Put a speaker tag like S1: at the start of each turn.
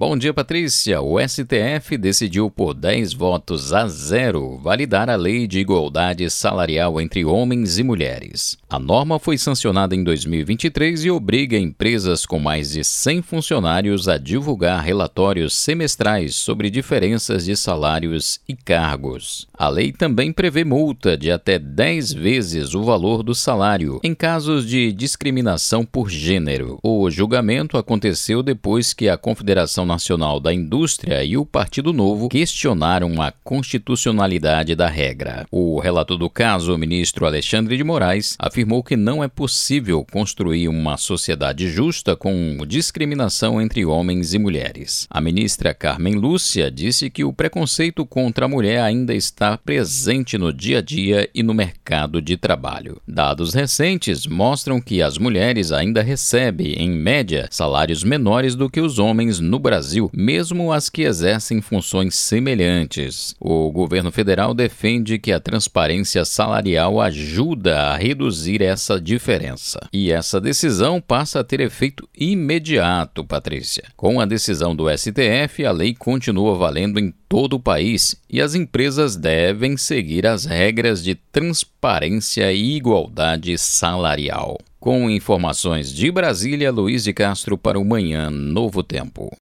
S1: Bom dia, Patrícia. O STF decidiu por 10 votos a 0 validar a Lei de Igualdade Salarial entre Homens e Mulheres. A norma foi sancionada em 2023 e obriga empresas com mais de 100 funcionários a divulgar relatórios semestrais sobre diferenças de salários e cargos. A lei também prevê multa de até 10 vezes o valor do salário em casos de discriminação por gênero. O julgamento aconteceu depois que a Confederação Nacional da Indústria e o Partido Novo questionaram a constitucionalidade da regra. O relator do caso, o ministro Alexandre de Moraes, afirmou que não é possível construir uma sociedade justa com discriminação entre homens e mulheres. A ministra Carmen Lúcia disse que o preconceito contra a mulher ainda está presente no dia a dia e no mercado de trabalho. Dados recentes mostram que as mulheres ainda recebem, em média, salários menores do que os homens no Brasil, mesmo as que exercem funções semelhantes. O governo federal defende que a transparência salarial ajuda a reduzir essa diferença. E essa decisão passa a ter efeito imediato, Patrícia. Com a decisão do STF, a lei continua valendo em todo o país e as empresas devem seguir as regras de transparência e igualdade salarial. Com informações de Brasília, Luiz de Castro para o Manhã Novo Tempo.